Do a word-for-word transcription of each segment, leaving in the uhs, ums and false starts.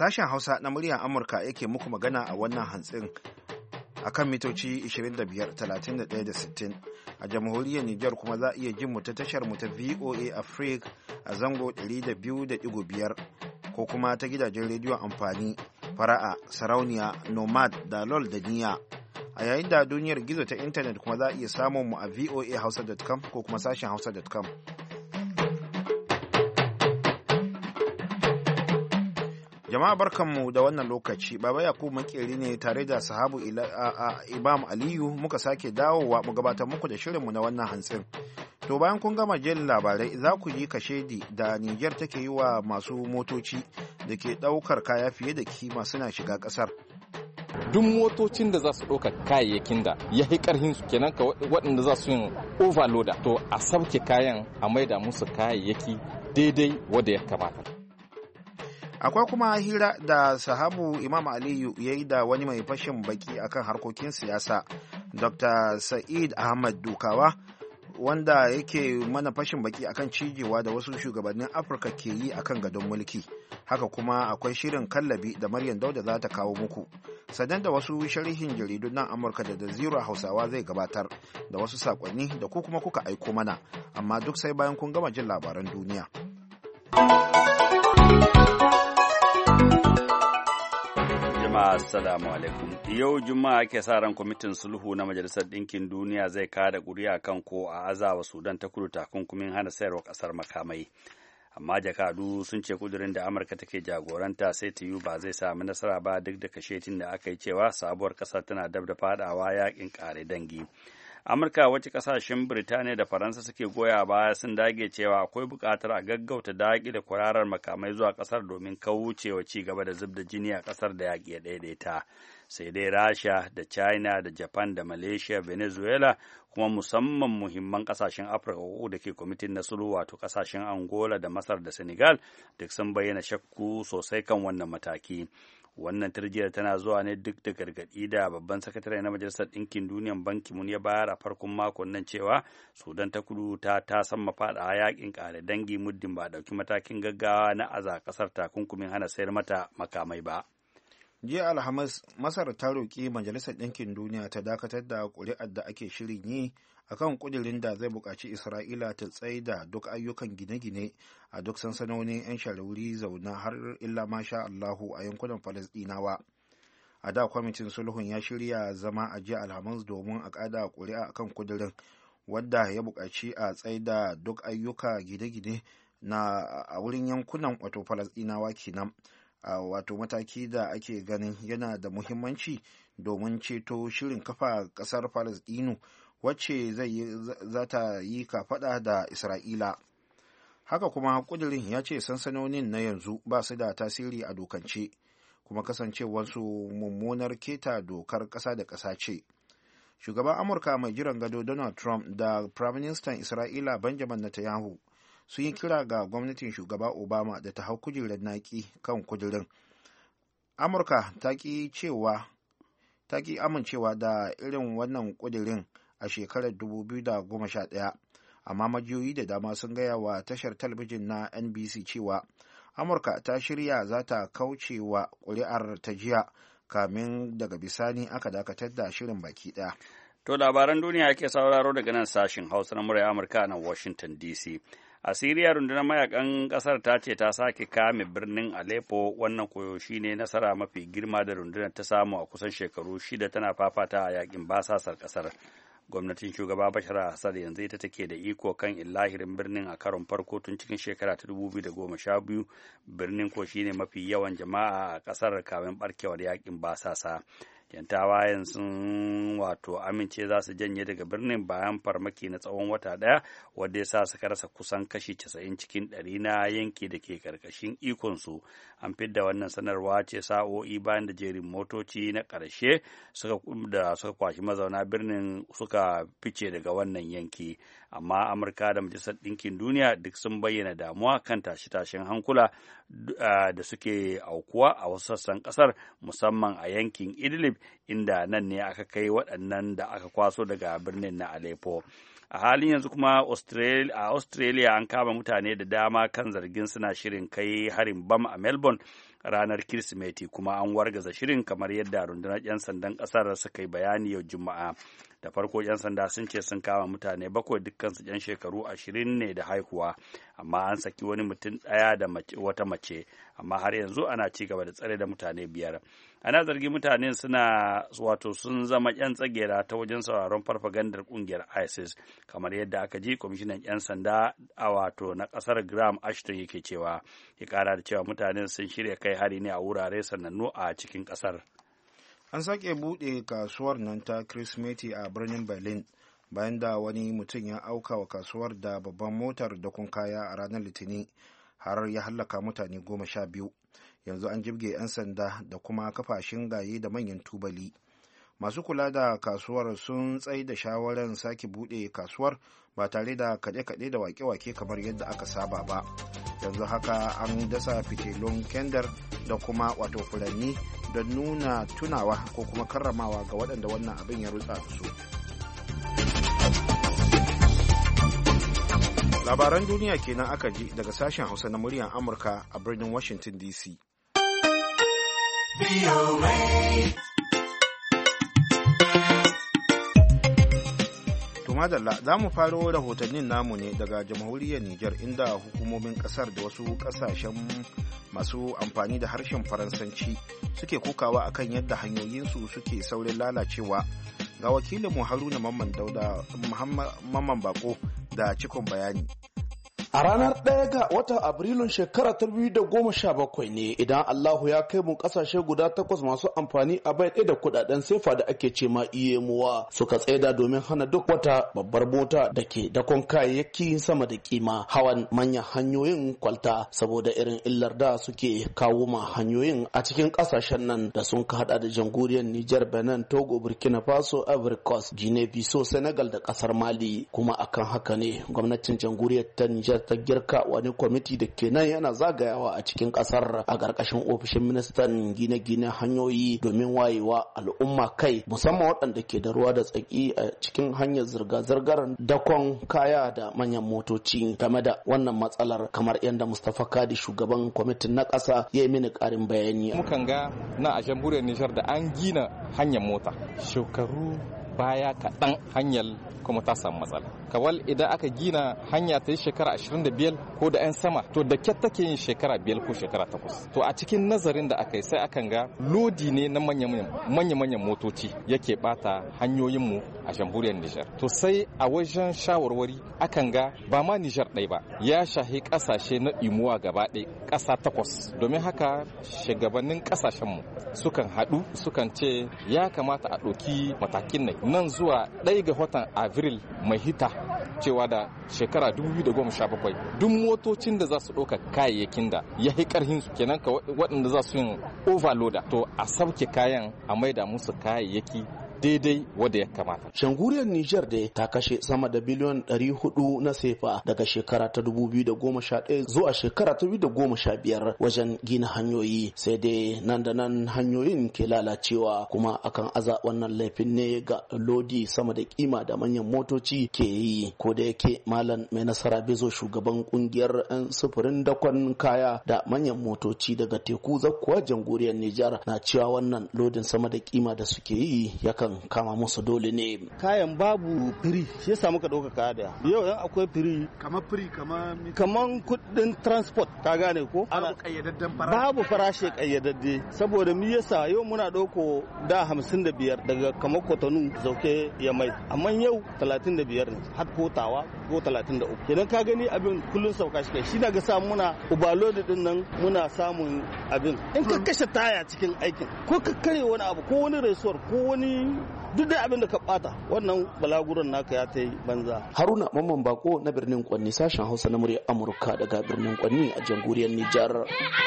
Sashen Hausa na muryar Amurka yake muku magana a wannan hantsin a kan mitoci ishirin da biyar, talatin da ɗaya da sittin. A jamhuriyar Nijar kuma za a iya jin mu ta tashar mu ta V O A Africa a zango ɗari da biyu da ɗigo biyar ko kuma ta gidajen rediyon amfani fara'a, sarauniya, nomad, dalol da niya. A yayin da duniyar gizo ta intanet kuma za a iya samun mu a voa hausa dot com ko kuma sashen hausa dot com. Jama'a barkanmu da wannan lokaci, Baba Yakubu Makeri ne tare da sahabu Imam Aliyu muka sake dawowa mu gabatar muku da shirinmu na wannan hantsin. To bayan kun gama jin labarai za ku yi kashedi da Nijar take yi wa masu motoci da ke ɗaukar kaya fiye da kima suna shiga ƙasar. Duk motocin da za su ɗauka kayayyakin da ya yi ƙarhin su kenan ka waɗanda za su yin overloader to a sauke kayan a maida musu kayayyaki daidai wadda ya kamata. Akwai kuma hira da sahabu Imam Aliyu ya yi da wani mai fashin baki akan harkokin siyasa, Doctor Sa'id Ahmad Dukawa, wanda yake mana fashin baki akan cijewa da wasu shugabannin Afirka ke yi akan gadon mulki. Haka kuma akwai shirin kallabi da Maryam Dauda za ta kawo muku. Sannan da wasu sharhin jaridun nan Amurka da Zero Hausawa zai gabatar da wasu sakonni da ku kuma kuka aiko mana, amma duk sai bayan kun gama jin labaran duniya. Assalamu alaikum. Yau Juma'a ake sa ran kwamitin sulhu na Majalisar Ɗinkin Duniya zai kada ƙuri'a kan ko a azawa Sudan ta kudu takunkumin hana sayarwa ƙasar makamai. Amma jakadu sun ce kudurin da Amurka take jagoranta sai ta yi ba zai sami nasara ba duk da kashetin da aka yi cewa sabuwar ƙasar tana dab da fadawa yakin ƙare dangi. Amurka wacce kasashen Birtaniya da Faransa suke goya baya sun dage cewa akwai buƙatar a gaggauta daƙi da kwararar makamai zuwa ƙasar domin kaucewa ci gaba da zub da jini a ƙasar da yaƙi ya daidaita. Sai dai Rasha da China da Japan da Malaysia, Venezuela kuma musamman muhimman ƙasashen Afirka uku da ke kwamitin na sulhu wato ƙasashen Angola da Masar da Senegal duk sun bayyana shakku sosai kan wannan mataki. Wannan turjiyar tana zuwa ne duk da gargaɗi da babban sakatare na Majalisar Ɗinkin Duniyan Ban Ki-moon ya bayar a farkon makon nan cewa Sudan ta kudu ta ta san mafaɗa yakin ƙare dangi muddin ba ɗauki matakin gaggawa na aza ƙasar takunkumin hana sayar mata makamai ba. Jiya Alhamis, Masar ta roƙi Majalisar Ɗinkin Duniya ta dakatar da ƙuri'ar da ake shirin yi akan kudirin da zai buƙaci Isra'ila ta tsaida duk ayyukan gine-gine a duk sansanonin 'yan sharauri zauna har illa masha Allahu a yankunan Falasɗinawa. A da kwamitin sulhun ya shirya zama a jiya Alhamis domin a ƙada ƙuri'a akan kudirin wadda ya buƙaci a tsaida duk ayyuka gine-gine na a wurin yankunan wato Falasɗinawa kenan. A wato mataki da ake ganin yana da muhimmanci domin ceto shirin kafa ƙasar Falasɗinu wacce za ta yi kafaɗa da Isra'ila. Haka kuma ƙudurin ya ce sansanonin na yanzu ba su da tasiri a dokance, kuma kasancewarsu mummunar keta dokar ƙasa da ƙasa ce. Shugaban Amurka mai jiran gado Donald Trump da Firaministan Isra'ila Benjamin Netanyahu sun yi kira ga gwamnatin shugaba Obama da ta hau kujerar naƙi kan kudurin. Amurka ta ƙi cewa ta ƙi amincewa da irin wannan kudirin a shekarar dubu biyu da goma sha ɗaya, amma majiyoyi da dama sun gaya wa tashar talabijin na N B C cewa Amurka ta shirya za ta kauce wa ƙuri'ar ta jiya kamin daga bisani aka dakatar da shirin baki ɗaya. To labaran duniya ake sauraro daga nan sashin Hausa na muryar Amurka na Washington D C. A Siriya rundunar mayakan ƙasar ta ce ta sake kame birnin Aleppo, wannan koyo shi ne nasara mafi girma da rundunar ta samu a kusan shekaru shida tana fafata a yakin basasar ƙasar. Gwamnatin shugaba Bashar al-Assad yanzu ita take da iko kan illahirin birnin a karon farko tun cikin shekara ta dubu biyu da goma sha biyu. Birnin ko shine mafi yawan jama'a a ƙasar kamin barkewar yakin basasa. Yan tawayen sun wato amince za su janye daga birnin bayan farmaki na tsawon wata ɗaya wadda ya sa suka rasa kusan kashi casa'in cikin ɗari na yanki da ke karkashin ikonsu. An fidda wannan sanarwa ce sa'o'i bayan da jerin motoci na ƙarshe suka da suka kwashi mazauna birnin suka fice daga wannan yanki. Amma Amurka da Majalisar Ɗinkin Duniya duk sun bayyana damuwa kan tashe-tashen hankula da suke aukuwa a wasu sassan ƙasar musamman a yankin Idlib inda nan ne aka kai waɗannan da aka kwaso daga birnin na Aleppo. a halin yanzu kuma a Australia an kama mutane da dama kan zargin suna shirin kai harin bam a Melbourne ranar Kirsimeti, kuma an wargaza shirin kamar yadda rundunar 'yan sandan ƙasar suka yi bayani yau Juma'a. Da farko 'yan sanda sun ce sun kama mutane bakwai, dukkansu 'yan shekaru ashirin ne da haihuwa, amma an saki wani mutum ɗaya da wata mace, amma har yanzu ana ci gaba da tsare da mutane biyar. Ana zargi mutanen suna wato sun zama 'yan tsagera ta wajen sauraron farfagandar kungiyar ISIS, kamar yadda aka ji kwamishinan 'yan sanda a wato na ƙasar Graham Ashton yake cewa, ya ƙara da cewa mutanen sun shirya kai hari ne a wurare sanannu a cikin ƙasar. An sake buɗe kasuwar nan ta Kirsimeti a birnin Berlin bayan da wani mutum ya auka wa kasuwar da babban motar dakon kaya a ranar Litinin har ya hallaka mutane goma sha biyu. Yanzu an jibge 'yan sanda da kuma kafa shingaye da manyan tubali. Masu kula da kasuwar sun tsai da shawarar sake buɗe kasuwar ba tare da kaɗe-kaɗe da wake-wake kamar yadda aka saba ba. Yanzu haka an dasa fitilun kendar da kuma wato furanni don nuna tunawa ko kuma karramawa ga waɗanda wannan abin ya rutsa da su. Labaran duniya kenan aka ji daga sashen Hausa na muryar Amurka a birnin Washington D C. Madalla, za mu faro rahotannin namu ne daga jamhuriyar Nijar, inda hukumomin kasar da wasu kasashen masu amfani da harshen Faransanci suke kokawa akan yadda hanyoyinsu suke saurin lalacewa. Ga wakilinmu Haruna Mamman Dauda Mamman Bako da cikon bayani. A ranar ɗaya ga watan Abrilun shekara ta biyu da goma sha bakwai ne idan Allahu ya kai mu ƙasashe guda takwas masu amfani a bai ɗaya da kuɗaɗen sefa da ake ce ma iyemuwa suka tsaida domin hana duk wata babbar mota da ke dakon kayayyaki sama da kima hawan manyan hanyoyin kwalta saboda irin illar da suke kawo ma hanyoyin a cikin ƙasashen nan da sun haɗa da jamhuriyar Nijar, Benin, Togo, Burkina Faso, Ivory Coast, Guinea-Bissau, Senegal da ƙasar Mali. Kuma akan haka ne gwamnatin jamhuriyar ta Nijar ta girka wani kwamiti da ke nan yana zagayawa a cikin kasar a ƙarƙashin ofishin ministan gine-gine hanyoyi domin wayewa al'umma kai musamman waɗanda ke da ruwa da tsaki a cikin hanyar zirga-zirgar dakon kaya da manyan motoci game da wannan matsalar, kamar yadda Mustapha Kadi shugaban kwamitin na ƙasa ya yi mini ƙarin bayani. Mukan ga na a jamhuriyar Nijar da an gina hanyar mota shekaru baya kaɗan hanyar kuma ta samu matsala. Kawal idan aka gina hanya ta yi shekara ashirin da biyar ko da 'yan sama to da kyat take yin shekara biyar ko shekara takwas. To a cikin nazarin da aka yi sai akan ga lodi ne na manya-manyan motoci yake bata hanyoyinmu a jamhuriyar Nijar. To sai a wajen shawarwari akan ga ba ma Nijar ɗai ba ya shahi ƙasashe na imuwa gaba ɗaya ƙasa takwas. Domin haka shugabannin ƙasashenmu sukan haɗu sukan ce ya kamata a ɗauki matakin nan nan zuwa ɗaya ga watan Avril mai hita cewa da shekara dubu biyu da goma sha bakwai duk motocin da za su ɗauka kayayyakin da ya yi ƙarhin su kenan ka waɗanda za su yin overloader to a sauke kayan a maida musu kayayyaki daidai wadda ya kamata. Shanguriyar Nijar da ta kashe sama da biliyon ɗari hudu na sefa daga shekara ta dubu biyu da goma sha ɗaya zuwa shekara ta dubu biyu da goma sha biyar wajen gina hanyoyi, sai dai nan da nan hanyoyin ke lalacewa kuma akan aza wannan laifin ne ga lodi sama da kima da manyan motoci ke yi, ko da yake Malam Mai Nasara Bezo shugaban kungiyar 'yan sufurin dakon kaya da manyan motoci daga teku zakkuwa jamhuriyar Nijar na cewa wannan lodin sama da kima da suke yi yakan kama musu dole ne. Kayan babu firi shi yasa muka ɗauka kaya da yau yan akwai firi kamar firi kamar kaman kuɗin transport ka gane ko babu kayyadadden farashi babu farashi kayyadadde saboda mi yasa yau muna ɗauko da hamsin da biyar daga kamar Kotonu zauke ya mai amma yau talatin da biyar ne har kotawa ko talatin da uku kenan ka gani abin kullun sauka shi kai shi daga sa muna ubalodi din nan muna samun abin in ka kashe taya cikin aikin ko ka kare wani abu ko wani resuwar ko wani duk da abin da ka bata wannan balaguran naka ya ta yi banza. Haruna Mamman Bako na birnin Kwanni, sashen Hausa na murya Amurka daga birnin Kwanni a jamhuriyar Nijar.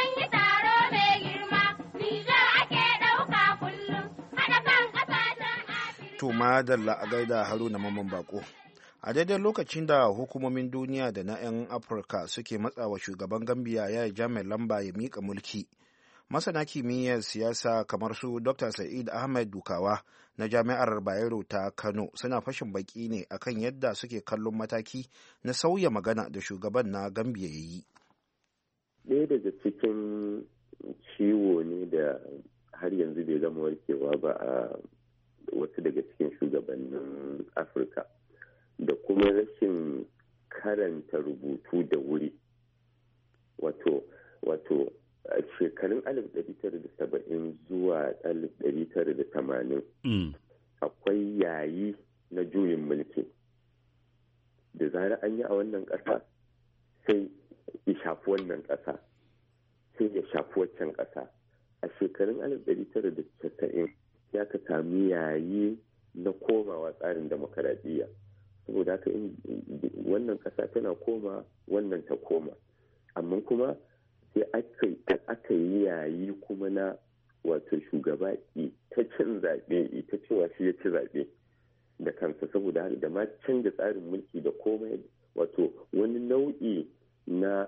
To madalla a gaida Haruna Mamman Bako. A daidai lokacin da hukumomin duniya da na 'yan Afirka suke matsawa shugaban Gambia ya ja mai lamba ya mika mulki, masana kimiyyar siyasa kamar su Dr. Sa'id Ahmed Dukawa na Jami'ar Bayero ta Kano suna fashin baki ne akan yadda suke kallon mataki na sauya magana da shugaban na Gambia ya yi. Ɗaya daga cikin ciwo ne da har yanzu bai zama warkewa ba a wasu daga cikin shugabannin Afirka, da kuma rashin karanta rubutu da wuri. Wato, wato a shekarun alif ɗari tara da saba'in zuwa alif ɗari tara da tamanin akwai yayi na juyin mulki da zarar an yi a wannan ƙasa sai ya shafi wannan ƙasa sai ya shafi waccan ƙasa. A shekarun alif ɗari tara da casa'in ya ka sami yayi na komawa tsarin demokaradiyya, saboda haka wannan ƙasa tana koma wannan ta koma, amma kuma sai aka yi yayi kuma na wato shugaba ita cin zaɓe ita cewa shi ya ci zaɓe da kansa, saboda haka da ma canza tsarin mulki da komai, wato wani nau'i na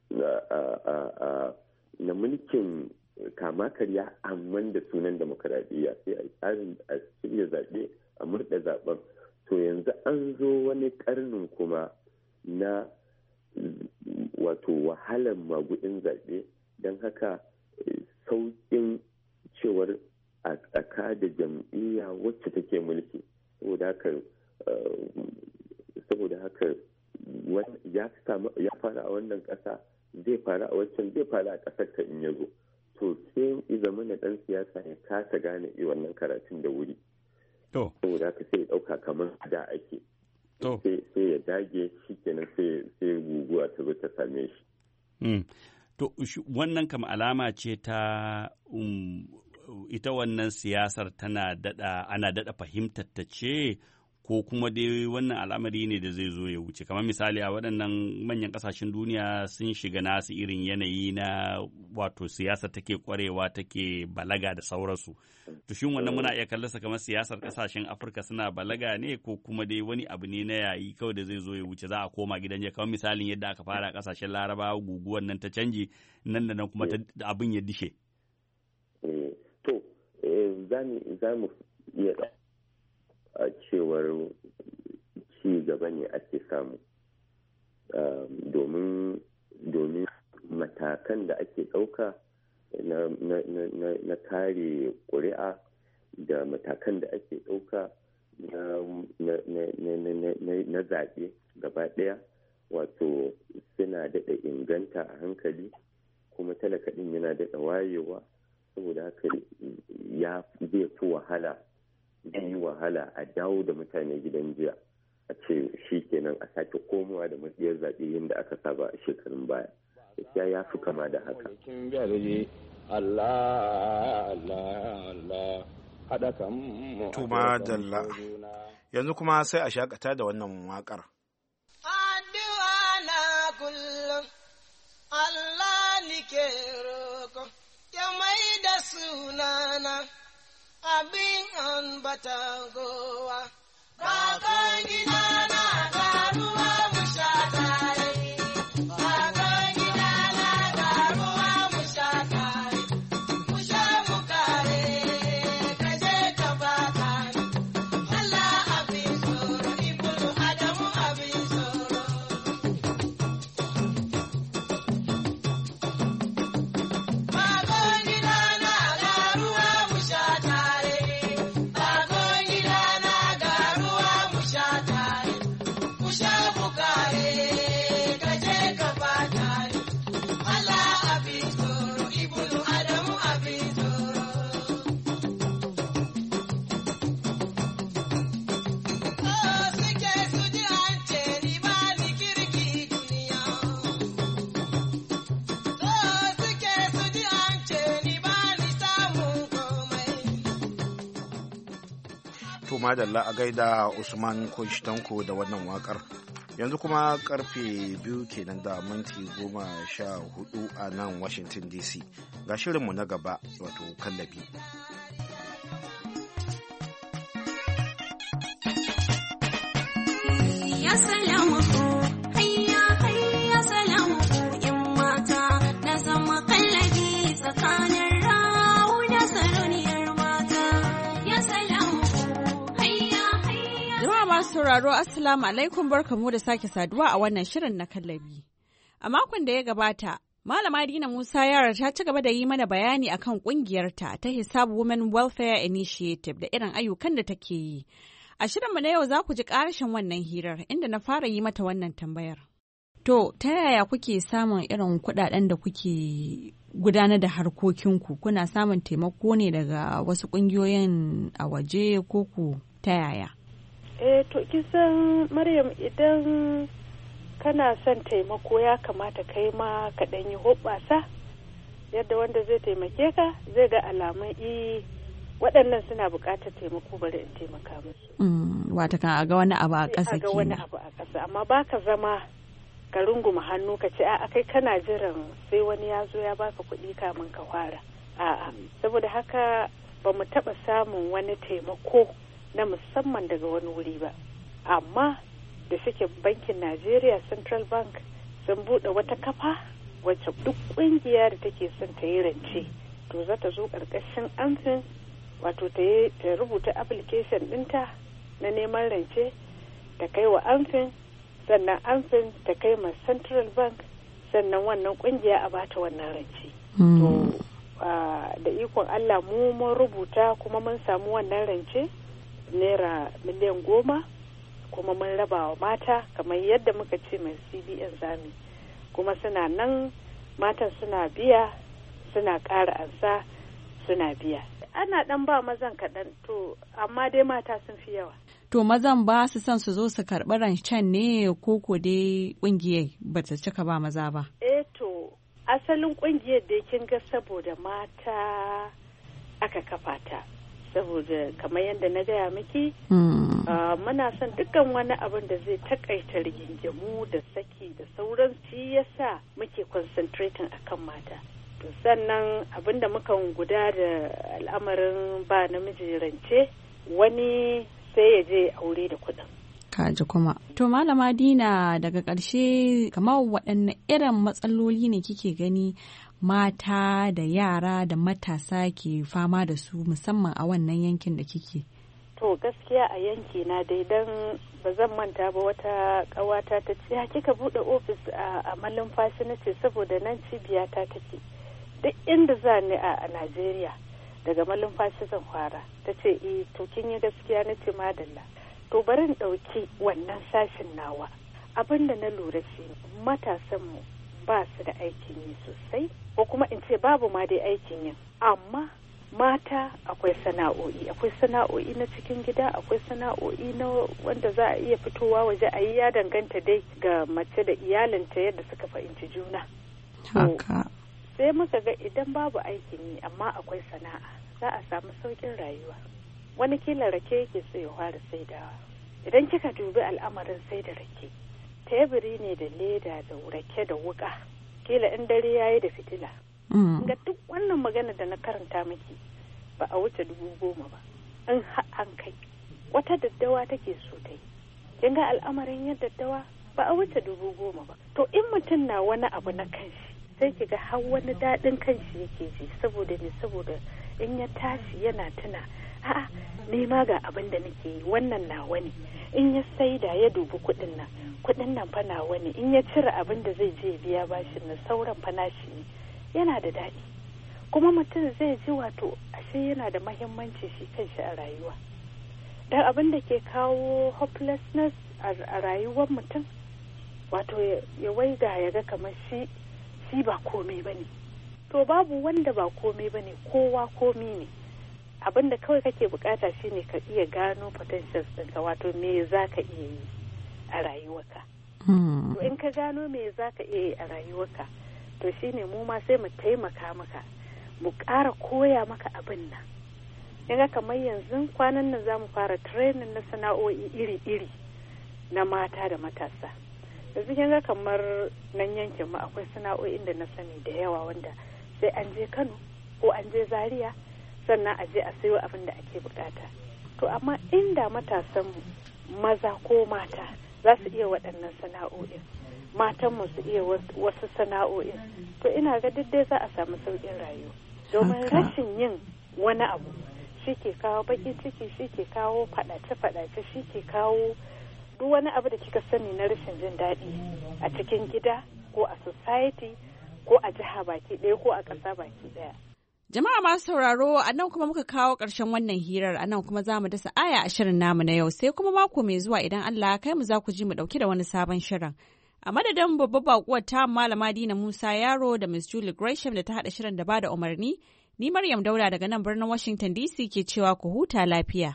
na mulkin kama karya amma da sunan demokaradiyya, sai a tsarin a shirya zaɓe a murɗa zaɓen. To yanzu an zo wani ƙarnin kuma na wato wahalar magudin zaɓe, don haka sauƙin cewar a tsaka da jam'iyya wacce take mulki, saboda haka saboda haka ya fara a wannan ƙasa zai fara a waccan zai fara a ƙasar ka in ya zo. To sai i zama na ɗan siyasa ya kasa gane wannan karatun da wuri, saboda haka sai ya ɗauka kamar da ake. sai ya dage shi kenan sai guguwa ta zo ta same shi. To wannan kam alama ce ta um, ita wannan siyasar tana dada ana dada fahimtar ta ce, ko kuma dai wannan al'amari ne da zai zo ya wuce? Kamar misali a waɗannan manyan ƙasashen duniya sun shiga nasu irin yanayi na wato siyasa take ƙwarewa take balaga da sauransu. To shin wannan muna iya kallasa kamar siyasar ƙasashen Afirka suna balaga ne, ko kuma dai wani abu ne na yayi kawai da zai zo ya wuce, za a koma gidan jiya, kamar misalin yadda aka fara a ƙasashen Larabawa guguwar nan ta canji nan da nan kuma abin ya dishe. To za mu iya a cewar ci gaba ne ake samu, domin matakan da ake ɗauka na kare ƙuri'a da matakan da ake ɗauka na zaɓe gaba ɗaya, wato suna daɗa inganta a hankali, kuma talaka ɗin yana daɗa wayewa, saboda haka ya zai fi wahala zai yi wahala a dawo da mutane gidan jiya a ce shi kenan a sake komowa da matsayar zaɓe yadda aka saba a shekarun baya. Gaskiya ya fi kama da haka. Tuma Dalla. Yanzu kuma sai a shakata da wannan waƙar. Addu'a na kullum Allah nike roƙo ya mai da sunana abin ambata gowa. Kakan gida na garuwa mu sha tare. Kakan gida na garuwa mu sha tare. Mu sha mu kare, ka je ka baka ni. Allah abin tsoro, Ibnu Adamu abin tsoro. Kakan gida na garuwa mu sha tare. Kakan gida na garuwa mu sha tare. Mu sha mu kare, ka je ka baka ni. Allah abin tsoro, Ibnu Adamu abin tsoro. Oh, suke su ji an ce ni ba ni kirki duniya. Oh, suke su ji an ce ni ba ni samun komai. Tuma Dalla a gaida Usman Kunshtanko da wannan waƙar. Yanzu kuma karfe biyu kenan da minti goma sha hudu a nan Washington D C. Ga shirinmu na gaba, wato kallabi. Ya salamu hayya hayya salamu yan mata na zama kallabi tsakanin sauraro Assalamu alaikum barkamu da sake saduwa a wannan shirin na kallabi. A makon da ya gabata, Malama Dina Musa Yara ta ci gaba da yi mana bayani akan kungiyarta ta Hisab Women Welfare Initiative da irin ayyukan da take yi. A shirinmu na yau za ku ji ƙarashin wannan hirar inda na fara yi mata wannan tambayar. To, ta yaya kuke samun irin kuɗaɗen da kuke gudanar da harkokinku? Kuna samun taimako ne daga wasu ƙungiyoyin a waje ko ku ta yaya? Eh, to kisan Maryam, idan kana son taimako ya kamata kai ma ka ɗan yi hoɓɓasa yadda wanda zai taimake ka zai ga alamun i waɗannan suna buƙatar taimako, bari in taimaka musu. Mm, wata kan a ga wani abu a ƙasa a ga wani abu a ƙasa, amma baka zama ka runguma hannu ka ce a'a kai kana jiran sai wani ya zo ya baka kuɗi kamin ka fara. A'a, saboda haka ba mu taɓa samun wani taimako na musamman daga wani wuri ba, amma da suke bankin Najeriya Central Bank sun buɗe wata kafa wacce duk ƙungiya da take son ta yi rance to za ta zo ƙarƙashin amfin, wato ta rubuta application ɗinta na neman rance ta kai wa amfin, sannan amfin ta kai ma Central Bank, sannan wannan ƙungiya a bata wannan rance. To da ikon Allah mu mun rubuta kuma mun samu wannan rance naira miliyan goma, kuma mun raba wa mata kamar yadda muka ce mai C B N zami, kuma suna nan matan suna biya, suna ƙara ansa suna biya. Ana ɗan ba mazan kaɗan to amma dai mata sun fi yawa. To mazan ba su son su zo su karɓi rancen ne ko ko dai ƙungiyar ba ta cika ba maza ba? Eh to asalin ƙungiyar da kin ga saboda mata aka kafa ta. Saboda kamar yadda na gaya miki muna son dukkan wani abin da zai takaita rigingimu da saki da sauran shi yasa muke concentrating akan mata. To sannan abin da muka guda da al'amarin ba namiji rance wani sai ya je aure da kuɗin. Kaji kuma. To Malama Dina, daga ƙarshe kamar waɗanne irin matsaloli ne kike gani mata da yara da matasa ke fama da su musamman a wannan yankin da kike? To gaskiya a yanki na dai dan ba zan manta ba wata ƙawata ta ce ya kika buɗe ofis a malumfashi na ce saboda nan cibiya ta take duk inda za ni a Najeriya daga malumfashi zan fara. Ta ce eh to kin yi gaskiya na ce madalla. To bari in ɗauki wannan sashin nawa. Abin da na lura shi matasanmu ba su da aikin yi sosai, ko kuma in ce babu ma dai aikin yin, amma mata akwai sana'o'i, akwai sana'o'i na cikin gida, akwai sana'o'i na wanda za a iya fitowa waje a yi, ya danganta dai ga mace da iyalinta yadda suka fahimci juna. Haka. Sai muka ga idan babu aikin yi amma akwai sana'a za a samu sauƙin rayuwa. Wani kila rake yake so ya fara saidawa. Idan kika dubi al'amarin sai da rake, teburi ne da leda da rake da wuka, kila in dare yayi da fitila. Ga duk wannan magana da na karanta miki ba a wuce dubu goma ba, in an kai. Wata daddawa take so ta yi, kin ga al'amarin yadda daddawa ba a wuce dubu goma ba. To in mutum na wani abu na kanshi sai kiga har wani daɗin kanshi yake ji, saboda ne saboda in ya tashi yana tuna a'a ni ma ga abin da nake yi, wannan nawa ne. In ya saida ya dubi kuɗin nan, kuɗin nan fa nawa ne. In ya cire abin da zai je biya bashin na sauran fa nashi ne. Yana da daɗi, kuma mutum zai ji wato ashe yana da mahimmanci shi kanshi a rayuwa. Dan abin da ke kawo hopelessness a rayuwar mutum wato ya waiga ya ga kamar shi shi ba komai bane. To babu wanda ba komai bane, kowa komai ne. Abin da kawai kake bukata shine ka iya gano potentials ɗinka, wato me za ka iya yi a rayuwarka. To in ka gano me za ka iya yi a rayuwarka, to shine mu ma sai mu taimaka maka, mu ƙara koya maka abin nan. Yanga kamar yanzu kwanan nan za mu fara training na sana'o'i iri-iri na mata da matasa. Yanzu yanga kamar nan yankin mu akwai sana'o'in da na sani da yawa wanda sai an je Kano ko an je Zaria sannan a je a sayo abin da ake bukata. To amma inda matasan maza ko mata za su iya waɗannan sana'o'in, matanmu su iya wasu sana'o'in, to ina ga duk dai za a samu sauƙin rayuwa. Domin rashin yin wani abu shi ke kawo baƙin ciki, shi ke kawo faɗace-faɗace, shi ke kawo duk wani abu da kika sani na rashin jin daɗi a cikin gida ko a society ko a jiha baki ɗaya ko a ƙasa baki ɗaya. Jama'a masu sauraro, a nan kuma muka kawo ƙarshen wannan hirar, a nan kuma za mu dasa aya a shirin namu na yau, sai kuma mako mai zuwa idan Allah kai mu za ku ji mu ɗauke da wani sabon shirin. A madadin babbar baƙuwar ta Malama Dina Musa Yaro da Miss Julie Gresham da ta haɗa shirin da bada umarni, ni Maryam Dauda daga nan birnin Washington D C ke cewa ku huta lafiya.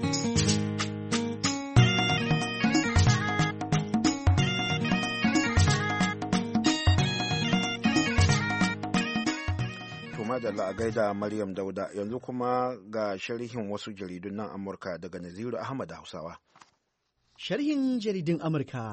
Madalla a gaida Maryam Dauda, yanzu kuma ga sharhin wasu jaridun nan Amurka daga Naziru Ahmad Hausawa. Sharhin jaridun Amurka.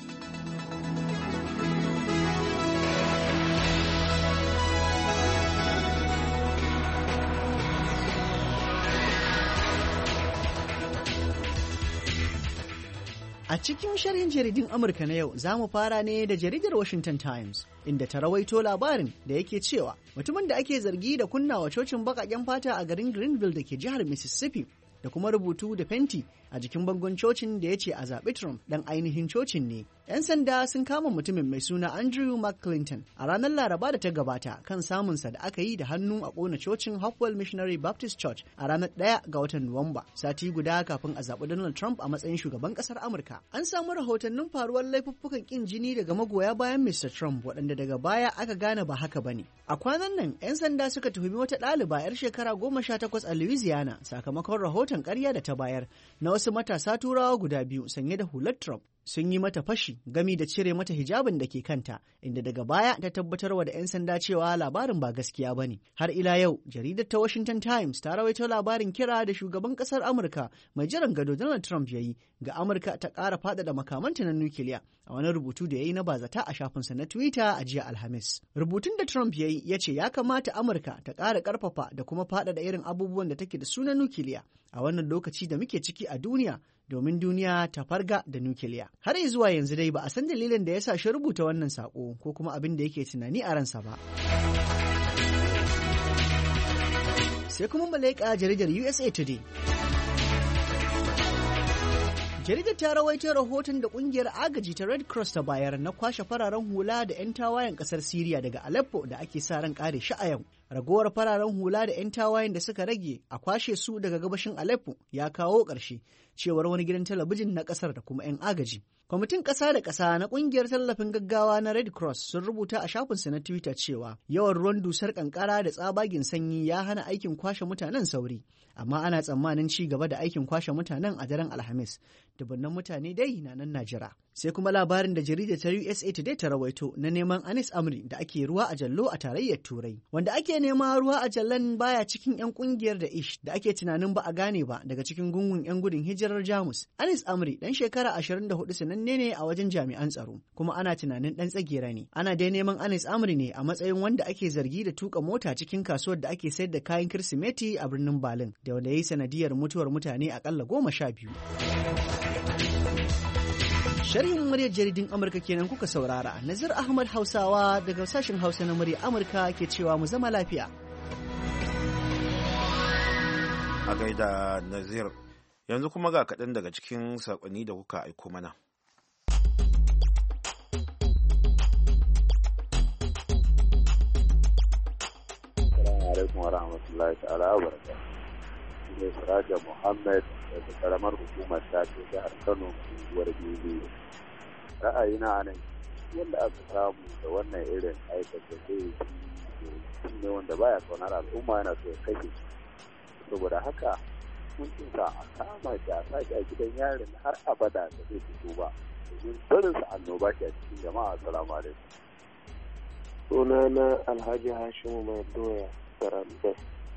A cikin sharhin jaridun Amurka na yau za mu fara ne da jaridar Washington Times, inda ta rawaito labarin da yake cewa mutumin da ake zargi da kunnawa cocin baƙaƙen fata a garin Greenville da ke jihar Mississippi da kuma rubutu da fenti a jikin bangon cocin da ya ce a zaɓi Trump ɗan ainihin cocin ne. 'Yan sanda sun kama mutumin mai suna Andrew McClinton a ranar Laraba da ta gabata kan samunsa da aka yi da hannu a ƙona cocin Hopewell Missionary Baptist Church a ranar ɗaya ga watan Nuwamba, sati guda kafin a zaɓi Donald Trump a matsayin shugaban ƙasar Amurka. An samu rahotannin faruwar laifuffukan ƙin jini daga magoya bayan Mister Trump waɗanda daga baya aka gane ba haka ba ne. A kwanan nan, 'yan sanda suka tuhumi wata ɗaliba 'yar shekara goma sha takwas a Louisiana sakamakon rahoton ƙarya da ta bayar na wasu matasa Turawa guda biyu sanye da hular Trump. Sun yi mata fashi gami da cire mata hijabin da ke kanta, inda daga baya ta tabbatarwa da 'yan sanda cewa labarin ba gaskiya ba ne. Har ila yau, jaridar ta Washington Times ta rawaito labarin kira da shugaban ƙasar Amurka mai jiran gado Donald Trump ya yi ga Amurka ta ƙara faɗaɗa makamanta na nukiliya a wani rubutu da ya yi na bazata a shafinsa na Twitter a jiya Alhamis. Rubutun da Trump ya yi ya ce ya kamata Amurka ta ƙara ƙarfafa da kuma faɗaɗa irin abubuwan da take da su na nukiliya a wannan lokaci da muke ciki a duniya, domin duniya ta farga da nukiliya. Har zuwa yanzu dai ba a san dalilin da ya sa shi rubuta wannan saƙo ko kuma abin da yake tunani a ransa ba. Sai kuma mu leƙa jaridar U S A Today. Jaridar ta rawaito rahoton da kungiyar agaji ta Red Cross ta bayar na kwashe fararen hula da 'yan tawayen kasar Siriya daga Aleppo da ake sa ran kare shi a yau. Ragowar fararen hula da 'yan tawayen da suka rage a kwashe su daga gabashin Aleppo ya kawo ƙarshe, cewar wani gidan talabijin na ƙasar da kuma 'yan agaji. Kwamitin ƙasa da ƙasa na ƙungiyar tallafin gaggawa na Red Cross sun rubuta a shafinsa na Twitter cewa yawan ruwan dusar ƙanƙara da tsabagin sanyi ya hana aikin kwashe mutanen sauri, amma ana tsammanin ci gaba da aikin kwashe mutanen a daren Alhamis. Dubunnan mutane dai na nan na jira. Sai kuma labarin da jaridar ta U S A Today ta rawaito na neman Anis Amri da ake ruwa a jallo a tarayyar Turai. Wanda ake nema ruwa a jallan baya cikin 'yan kungiyar da ish da ake tunanin ba a gane ba daga cikin gungun 'yan gudun hijirar Jamus. Anis Amri dan shekara ashirin da hudu sananne ne a wajen jami'an tsaro, kuma ana tunanin dan tsagera ne. Ana dai neman Anis Amri ne a matsayin wanda ake zargi da tuka mota cikin kasuwar da ake sayar da kayan Kirsimeti a birnin Berlin, da wanda ya yi sanadiyar mutuwar mutane akalla goma sha biyu. Sharhin muryar jaridin Amurka kenan kuka saurara. Nazir Ahmad Hausawa daga sashen Hausa na muryar Amurka ke cewa mu zama lafiya. A gaida Nazir, yanzu kuma ga kaɗan daga cikin saƙonni da kuka aiko mana. Assalamu alaikum wa rahmatullahi ta'ala wa barakatuh. Ne Siraja Muhammad daga karamar hukumar ta ce jihar Kano unguwar Bibi. Ra'ayina nan yadda aka samu da wannan irin aikata zai ne wanda baya kaunar al'umma yana so ya kashe. Saboda haka mun sa a kama shi a sashi a gidan yarin har abada da zai fito ba. Domin barin sa annoba ce a cikin jama'a. Assalamu alaikum. Sunana Alhaji Hashimu Mai Doya Garambe.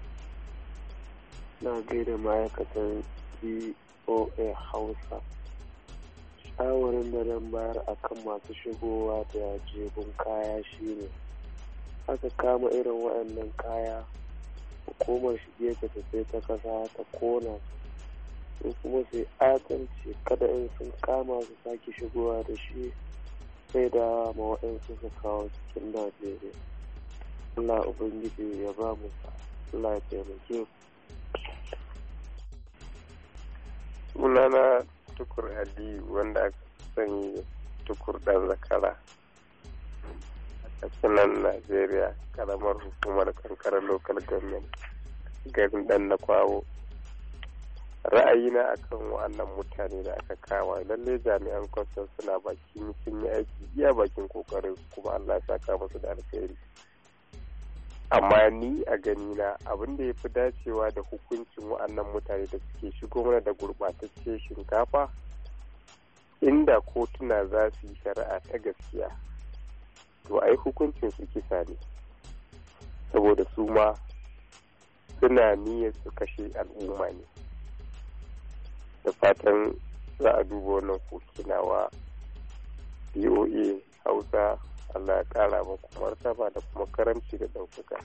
Na gaida ma'aikatan B O A Hausa. Shawarin da zan bayar akan masu shigowa da jebun kaya shine aka kama irin waɗannan kaya, hukumar shige ta tafi ta kasa ta kona su kuma sai adalci kada in sun kama su sake shigowa da shi sai da ma waɗansu su kawo cikin Najeriya. Allah Ubangiji ya ba mu sa, Allah ya taimake mu. Sunana Tukur Aliyu wanda aka sani Tukur ɗan zakara a katsinan Najeriya, karamar hukumar Kankara Local Government, garin ɗan na kwawo. Ra'ayina akan wa'annan mutane da aka kama, lalle jami'an kwastam suna bakin sun yi aiki iya bakin kokarin kuma Allah ya saka musu da alkhairi. Amma ni a gani na abin da ya fi dacewa da hukuncin wa'annan mutane da suke shigo mana da gurɓatacce shinkafa, inda kotuna za su yi shari'a ta gaskiya, to ai hukuncin su kisa ne, saboda su ma suna niyyar su kashe al'umma ne. Da fatan za a duba wannan kokinawa B O A Hausa. Allah ya kara muku martaba da kuma karamci da ɗaukaka.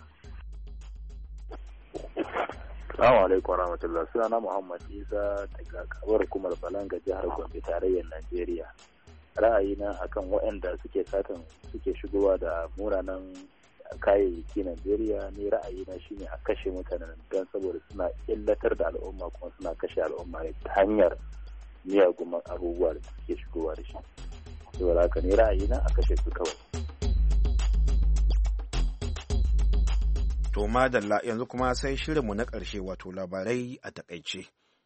Assalamu alaikum warahmatullahi. Sunana Muhammad Isa daga kabar hukumar Balanga jihar Gombe tarayyar Najeriya. Ra'ayina akan waɗanda suke satan suke shigowa da munanan kayayyaki Najeriya, ne ra'ayina shine a kashe mutanen don saboda suna illatar da al'umma kuma suna kashe al'umma ne ta hanyar miyagun abubuwa da suke shigowa da shi. Saboda haka ne ra'ayina a kashe su kawai. To madalla, yanzu kuma sai shirinmu na ƙarshe wato labarai a takaice.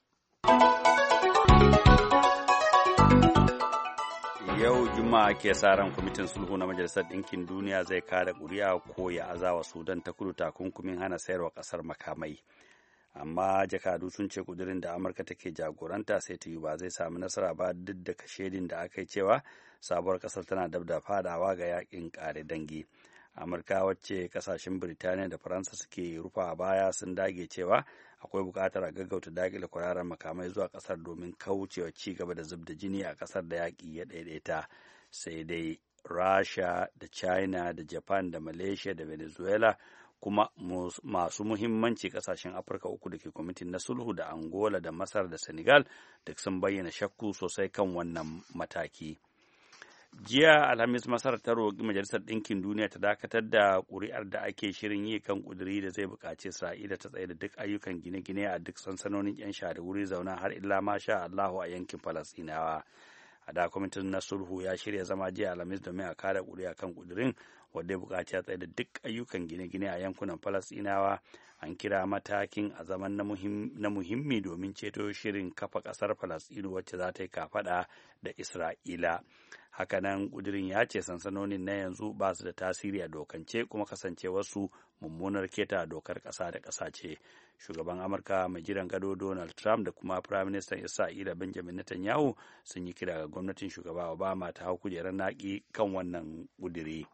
Yau Juma'a ke sa ran kwamitin sulhu na Majalisar Ɗinkin Duniya zai kada ƙuri'a ko ya azawa Sudan ta kudu takunkumin hana sayarwa ƙasar makamai. Amma jakadu sun ce kudirin da Amurka take jagoranta sai ta yi ba zai samu nasara ba duk da kashedin da aka yi cewa sabuwar ƙasar tana dab da fadawa ga yakin ƙare dangi. Amurka wacce kasashen Birtaniya da Faransa suke rufa baya sun dage cewa akwai buƙatar a gaggauta dakile kwararar makamai zuwa ƙasar domin kaucewa ci gaba da zub da jini a ƙasar da yaƙi ya ɗaiɗaita. Sai dai Rasha da China da Japan da Malaysia da Venezuela kuma masu muhimmanci ƙasashen Afirka uku da ke kwamitin na sulhu da Angola da Masar da Senegal duk sun bayyana shakku sosai kan wannan mataki. Jiya Alhamis Masar ta roƙi Majalisar Ɗinkin Duniya ta dakatar da ƙuri'ar da ake shirin yi kan ƙuduri da zai buƙaci Isra'ila ta tsaye da duk ayyukan gine-gine a duk sansanonin 'yan share wuri zauna har illa ma sha Allahu a yankin Falasɗinawa. A da kwamitin na sulhu ya shirya zama jiya Alhamis domin a kada ƙuri'a kan ƙudurin wanda ya buƙaci a tsaye da duk ayyukan gine-gine a yankunan Falasɗinawa. An kira matakin a zaman na muhimmi domin ceto shirin kafa ƙasar Falasɗinu wacce za ta yi kafaɗa da Isra'ila. Hakanan ƙudirin ya ce sansanonin na yanzu ba su da tasiri a dokance kuma kasance wasu mummunar keta dokar ƙasa da ƙasa ce. Shugaban Amurka mai jiran gado Donald Trump da kuma Prime Minister Isra'ila Benjamin Netanyahu sun yi kira ga gwamnatin shugaba Obama ta hau kujerar naƙi kan wannan ƙudiri.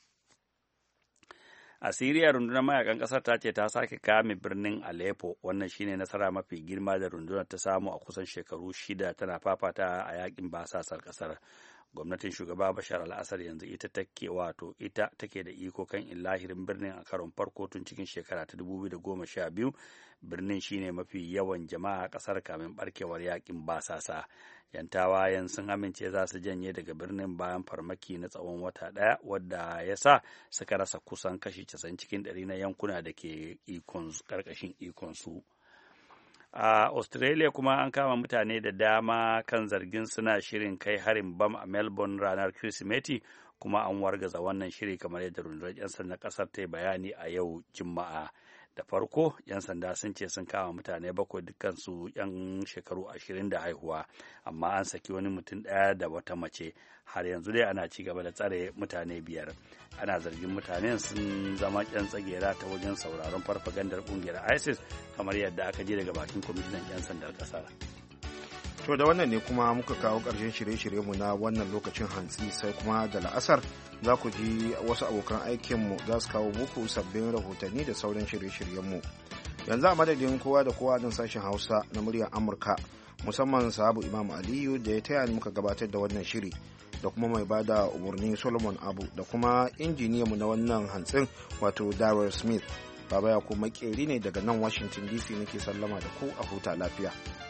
A Siriya rundunar mayakan ƙasar ta ce ta sake kame birnin Aleppo, wannan shine nasara mafi girma da rundunar ta samu a kusan shekaru shida tana fafata a yakin basasar ƙasar. Gwamnatin shugaba Bashar al-Assad yanzu ita take wato ita take da iko kan illahirin birnin a karon farko tun cikin shekara ta dubu biyu da goma sha biyu. Birnin shine mafi yawan jama'a a ƙasar kamin barkewar yakin basasa. Yan tawayen sun amince za su janye daga birnin bayan farmaki na tsawon wata ɗaya wadda ya sa suka rasa kusan kashi casa'in cikin ɗari na yankuna da ke ƙarƙashin ikonsu. A uh, Australia kuma an kama mutane da dama kan zargin suna shirin kai harin bam a Melbourne ranar Kirsimeti, kuma an wargaza wannan shiri kamar yadda rundunar 'yan sandan ƙasar ta yi bayani a yau Juma'a. Da farko 'yan sanda sun ce sun kama mutane bakwai dukansu 'yan shekaru ashirin da haihuwa, amma an saki wani mutum ɗaya da wata mace. Har yanzu dai ana ci gaba da tsare mutane biyar. Ana zargin mutanen sun zama 'yan tsagera ta wajen sauraron farfagandar ƙungiyar ISIS kamar yadda aka ji daga bakin kwamishinan 'yan sandar ƙasar. To da wannan ne kuma muka kawo ƙarshen shirye-shiryenmu na wannan lokacin hantsi, sai kuma da la'asar za ku ji wasu abokan aikinmu za su kawo muku sabbin rahotanni da sauran shirye-shiryenmu. Yanzu a madadin kowa da kowa don sashen Hausa na muryar Amurka, musamman sahabu Imam Aliyu da ya taya ni muka gabatar da wannan shiri, da kuma mai bada umarni Solomon Abu, da kuma injiniyanmu na wannan hantsin wato Darrell Smith. Baba ya kuma makeri ne daga nan Washington D C nake sallama da ku a huta lafiya.